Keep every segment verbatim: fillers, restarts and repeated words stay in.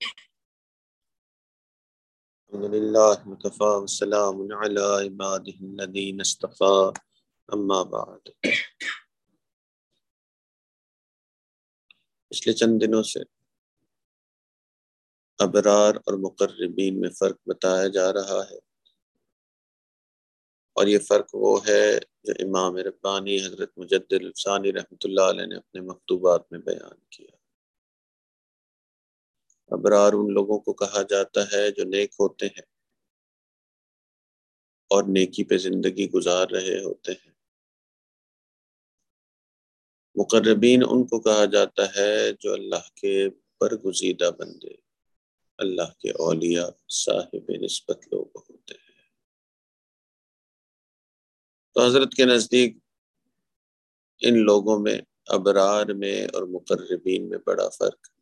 الحمدللہ وکفی والسلام علی عبادہ الذین اصطفی اما بعد۔ پچھلے چند دنوں سے ابرار اور مقربین میں فرق بتایا جا رہا ہے، اور یہ فرق وہ ہے جو امام ربانی حضرت مجدد الفسانی رحمۃ اللہ علیہ نے اپنے مکتوبات میں بیان کیا۔ ابرار ان لوگوں کو کہا جاتا ہے جو نیک ہوتے ہیں اور نیکی پہ زندگی گزار رہے ہوتے ہیں۔ مقربین ان کو کہا جاتا ہے جو اللہ کے برگزیدہ بندے، اللہ کے اولیاء، صاحب نسبت لوگ ہوتے ہیں۔ تو حضرت کے نزدیک ان لوگوں میں، ابرار میں اور مقربین میں بڑا فرق ہے۔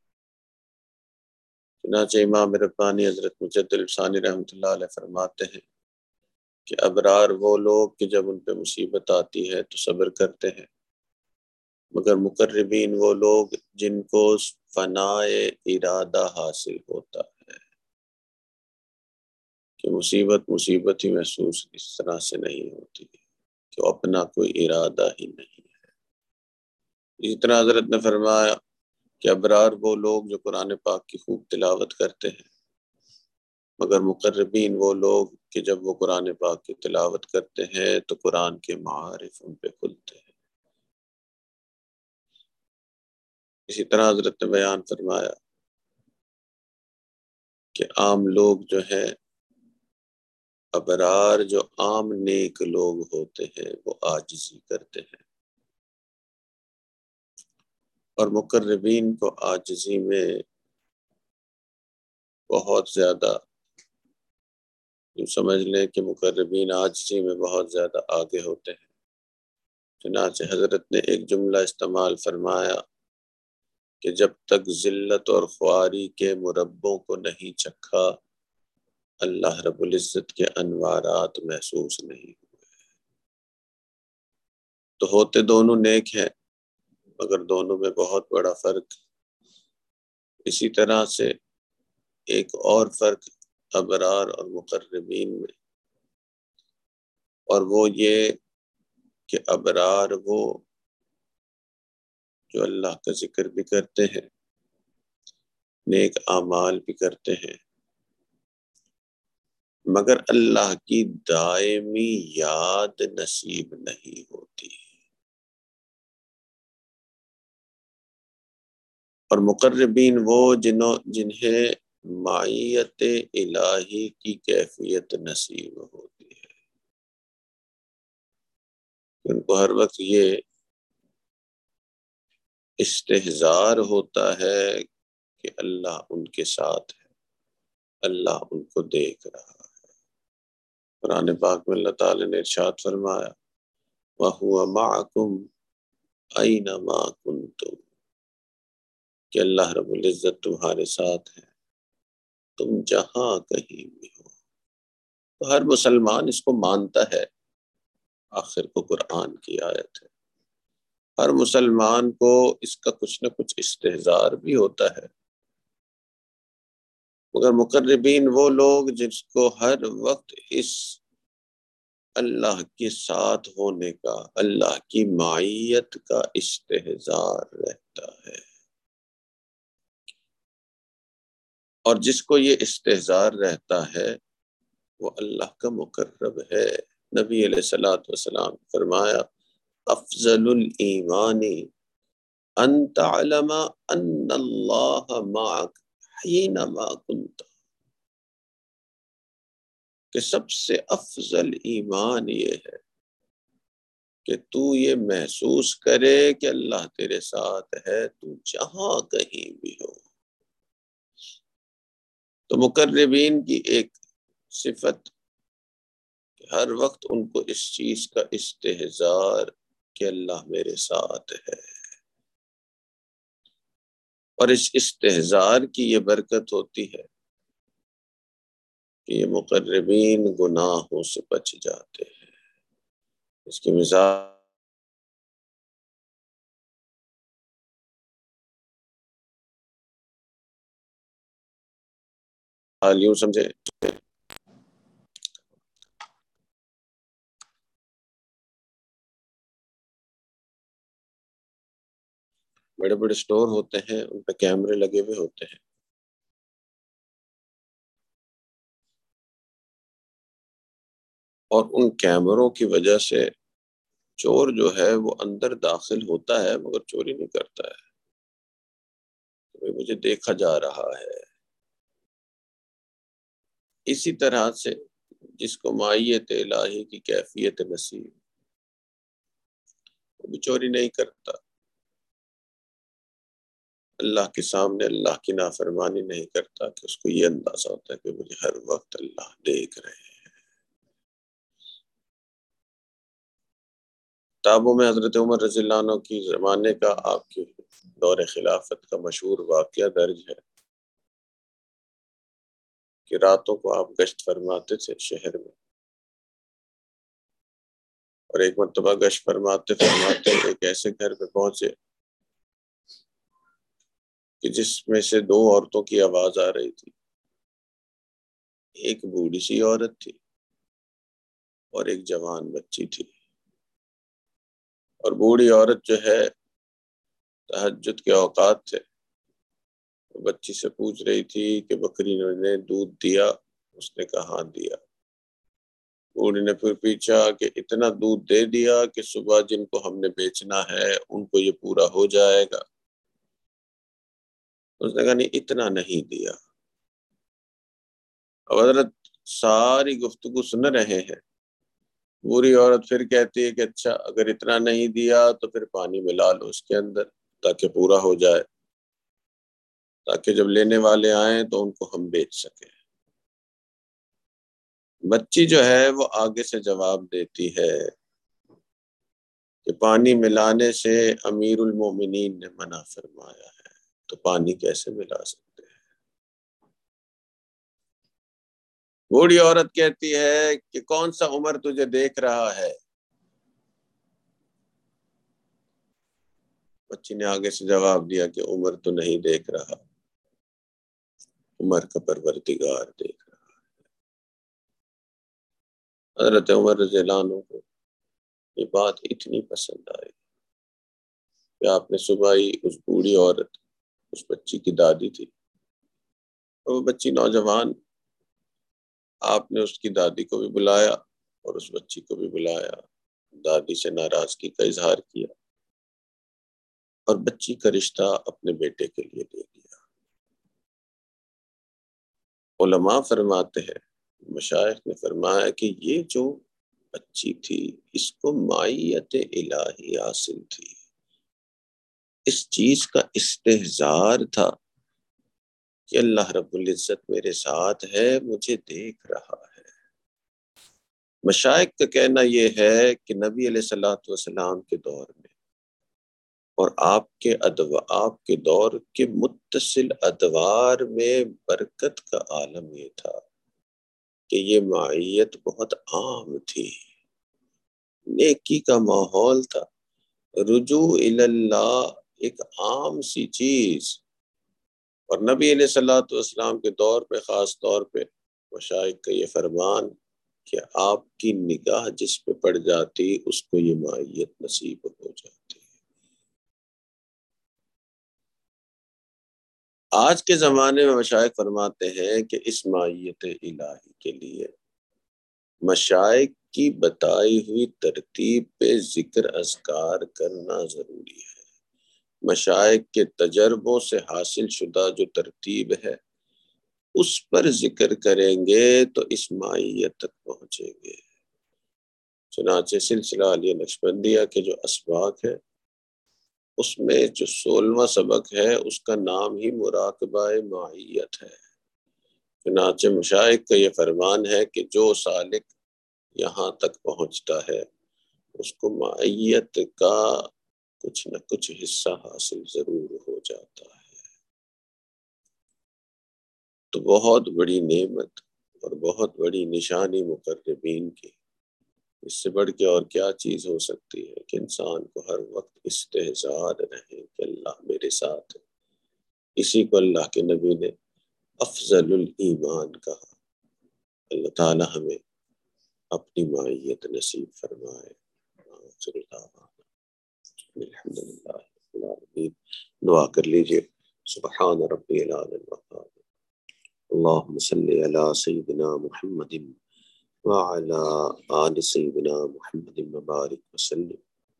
چنانچہ امام ربانی حضرت مجدد الفسانی رحمۃ اللہ علیہ فرماتے ہیں کہ ابرار وہ لوگ کہ جب ان پہ مصیبت آتی ہے تو صبر کرتے ہیں، مگر مقربین وہ لوگ جن کو فنائے ارادہ حاصل ہوتا ہے کہ مصیبت مصیبت ہی محسوس اس طرح سے نہیں ہوتی کہ اپنا کوئی ارادہ ہی نہیں ہے۔ اسی طرح حضرت نے فرمایا کہ ابرار وہ لوگ جو قرآن پاک کی خوب تلاوت کرتے ہیں، مگر مقربین وہ لوگ کہ جب وہ قرآن پاک کی تلاوت کرتے ہیں تو قرآن کے معارف ان پہ کھلتے ہیں۔ اسی طرح حضرت نے بیان فرمایا کہ عام لوگ جو ہیں، ابرار جو عام نیک لوگ ہوتے ہیں وہ عاجزی کرتے ہیں، اور مقربین کو عاجزی میں بہت زیادہ، یوں سمجھ لیں کہ مقربین عاجزی میں بہت زیادہ آگے ہوتے ہیں۔ چنانچہ حضرت نے ایک جملہ استعمال فرمایا کہ جب تک ذلت اور خواری کے مربوں کو نہیں چکھا، اللہ رب العزت کے انوارات محسوس نہیں ہوئے۔ تو ہوتے دونوں نیک ہیں، مگر دونوں میں بہت بڑا فرق۔ اسی طرح سے ایک اور فرق ابرار اور مقربین میں، اور وہ یہ کہ ابرار وہ جو اللہ کا ذکر بھی کرتے ہیں، نیک اعمال بھی کرتے ہیں، مگر اللہ کی دائمی یاد نصیب نہیں ہوتی، اور مقربین وہ جنہوں جنہیں معیت الہی کی کیفیت نصیب ہوتی ہے۔ ان کو ہر وقت یہ استحضار ہوتا ہے کہ اللہ ان کے ساتھ ہے، اللہ ان کو دیکھ رہا ہے۔ قرآن پاک میں اللہ تعالی نے ارشاد فرمایا وَهُوَ مَعَكُمْ أَيْنَمَا كُنْتُمْ، کہ اللہ رب العزت تمہارے ساتھ ہے تم جہاں کہیں بھی ہو۔ تو ہر مسلمان اس کو مانتا ہے، آخر کو قرآن کی آیت ہے۔ ہر مسلمان کو اس کا کچھ نہ کچھ استحضار بھی ہوتا ہے، مگر مقربین وہ لوگ جس کو ہر وقت اس اللہ کے ساتھ ہونے کا، اللہ کی معیت کا استحضار رہتا ہے، اور جس کو یہ استحضار رہتا ہے وہ اللہ کا مقرب ہے۔ نبی علیہ الصلوۃ والسلام نے فرمایا افضل الایمان ان تعلم ان اللہ معک حینما کنت، کہ سب سے افضل ایمان یہ ہے کہ تو یہ محسوس کرے کہ اللہ تیرے ساتھ ہے، تو جہاں کہیں بھی ہو۔ تو مقربین کی ایک صفت کہ ہر وقت ان کو اس چیز کا استحضار کہ اللہ میرے ساتھ ہے، اور اس استحضار کی یہ برکت ہوتی ہے کہ یہ مقربین گناہوں سے بچ جاتے ہیں۔ اس کی مثال مثال یوں سمجھے، بڑے بڑے سٹور ہوتے ہیں، ان پہ کیمرے لگے ہوئے ہوتے ہیں، اور ان کیمروں کی وجہ سے چور جو ہے وہ اندر داخل ہوتا ہے مگر چوری نہیں کرتا ہے، تو مجھے دیکھا جا رہا ہے۔ اسی طرح سے جس کو مائیت الہی کی کیفیت نصیب، وہ بھی چوری نہیں کرتا، اللہ کے سامنے اللہ کی نافرمانی نہیں کرتا کہ اس کو یہ اندازہ ہوتا ہے کہ مجھے ہر وقت اللہ دیکھ رہے ہیں۔ کتابوں میں حضرت عمر رضی اللہ عنہ کی زمانے کا، آپ کے دور خلافت کا مشہور واقعہ درج ہے کہ راتوں کو آپ گشت فرماتے تھے شہر میں، اور ایک مرتبہ گشت فرماتے فرماتے ایک ایسے گھر پہ پہنچے کہ جس میں سے دو عورتوں کی آواز آ رہی تھی، ایک بوڑھی سی عورت تھی اور ایک جوان بچی تھی، اور بوڑھی عورت جو ہے تہجد کے اوقات تھے، بچی سے پوچھ رہی تھی کہ بکری نے دودھ دیا؟ اس نے کہا ہاں دیا۔ بوڑھی نے پھر پوچھا کہ اتنا دودھ دے دیا کہ صبح جن کو ہم نے بیچنا ہے ان کو یہ پورا ہو جائے گا؟ اس نے کہا نہیں، اتنا نہیں دیا۔ اب حضرت ساری گفتگو سن رہے ہیں، بوڑھی عورت پھر کہتی ہے کہ اچھا اگر اتنا نہیں دیا تو پھر پانی ملا لو اس کے اندر تاکہ پورا ہو جائے، تاکہ جب لینے والے آئیں تو ان کو ہم بیچ سکیں۔ بچی جو ہے وہ آگے سے جواب دیتی ہے کہ پانی ملانے سے امیر المومنین نے منع فرمایا ہے، تو پانی کیسے ملا سکتے ہیں؟ بوڑھی عورت کہتی ہے کہ کون سا عمر تجھے دیکھ رہا ہے؟ بچی نے آگے سے جواب دیا کہ عمر تو نہیں دیکھ رہا، عمر کا پروردگار دیکھ رہا۔ حضرت عمر رضی اللہ عنہ کو یہ بات اتنی پسند آئی کہ آپ نے صبح ہی اس بوڑھی عورت، اس بچی کی دادی تھی، اور وہ بچی نوجوان، آپ نے اس کی دادی کو بھی بلایا اور اس بچی کو بھی بلایا، دادی سے ناراضگی کا اظہار کیا اور بچی کا رشتہ اپنے بیٹے کے لیے دے دیا۔ علماء فرماتے ہیں، مشائخ نے فرمایا کہ یہ جو بچی تھی اس کو مائیت الہی حاصل تھی، اس چیز کا استحضار تھا کہ اللہ رب العزت میرے ساتھ ہے، مجھے دیکھ رہا ہے۔ مشائخ کا کہنا یہ ہے کہ نبی علیہ الصلوۃ والسلام کے دور میں اور آپ کے ادو آپ کے دور کے متصل ادوار میں برکت کا عالم یہ تھا کہ یہ معیت بہت عام تھی، نیکی کا ماحول تھا، رجوع اللہ ایک عام سی چیز۔ اور نبی علیہ الصلوۃ والسلام کے دور پہ خاص طور پہ مشائخ کا یہ فرمان کہ آپ کی نگاہ جس پہ پڑ جاتی اس کو یہ معیت نصیب ہو جاتی۔ آج کے زمانے میں مشائخ فرماتے ہیں کہ اس معیت الہی کے لیے مشائخ کی بتائی ہوئی ترتیب پہ ذکر اذکار کرنا ضروری ہے۔ مشائخ کے تجربوں سے حاصل شدہ جو ترتیب ہے اس پر ذکر کریں گے تو اس مائیت تک پہنچیں گے۔ چنانچہ سلسلہ علیہ نقشبندیہ کے جو اسباق ہے اس میں جو سولہواں سبق ہے اس کا نام ہی مراقبہ معیت ہے۔ چنانچہ مشائخ کا یہ فرمان ہے کہ جو سالک یہاں تک پہنچتا ہے اس کو معیت کا کچھ نہ کچھ حصہ حاصل ضرور ہو جاتا ہے۔ تو بہت بڑی نعمت اور بہت بڑی نشانی مقربین کی، اس سے بڑھ کے اور کیا چیز ہو سکتی ہے کہ انسان کو ہر وقت استحضار رہے کہ اللہ میرے ساتھ ہے۔ اسی کو اللہ کے نبی نے افضل الایمان کہا۔ اللہ تعالی ہمیں اپنی معیت نصیب فرمائے۔ آخر دعوانا الحمد للہ رب العالمین۔ دعا کر لیجئے۔ سبحان ربی الاعلی الوقار، اللہم صلی علی سیدنا محمد وعلی آل سیدنا محمد مبارک وسلم۔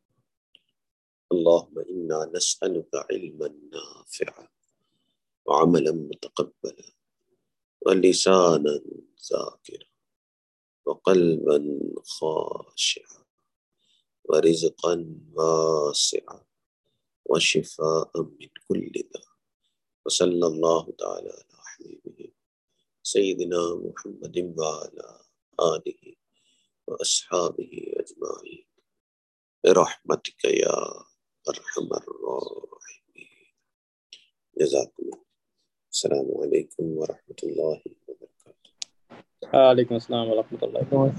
اللہم انا نسألک علما نافعا وعملا متقبلا ولسانا ذاکرا وقلبا خاشعا ورزقا واسعا وشفاء من كل داء، وصلی اللہ تعالی علی حبیبہ سیدنا محمد وعلی آلہ واصحابہ اجمعین برحمتک یا ارحم الراحمین۔ جزاکم اللہ۔ السلام علیکم ورحمۃ اللہ وبرکاتہ۔ وعلیکم السلام ورحمۃ اللہ وبرکاتہ۔